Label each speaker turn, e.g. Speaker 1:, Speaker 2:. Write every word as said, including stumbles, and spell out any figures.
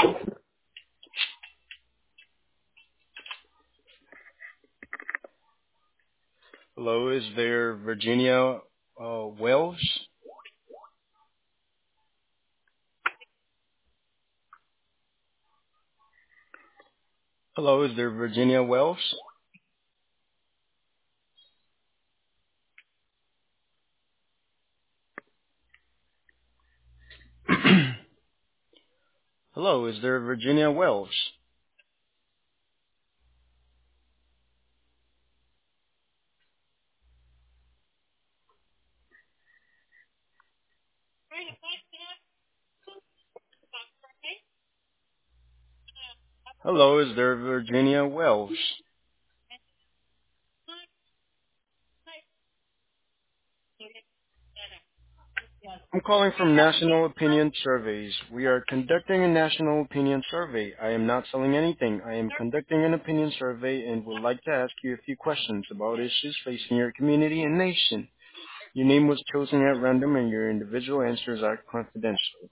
Speaker 1: Hello, is there Virginia uh, Wells? Hello, is there Virginia Wells? Hello, is there Virginia Wells? Hello, is there Virginia Wells? I'm calling from National Opinion Surveys. We are conducting a national opinion survey. I am not selling anything. I am conducting an opinion survey and would like to ask you a few questions about issues facing your community and nation. Your name was chosen at random and your individual answers are confidential.